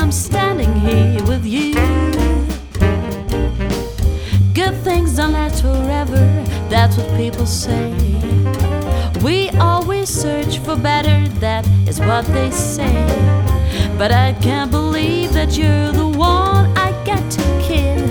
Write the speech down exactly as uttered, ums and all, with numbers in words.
I'm standing here with you. Good things don't last forever, that's what people say. We always search for better, that is what they say. But I can't believe that you're the one I get to kiss.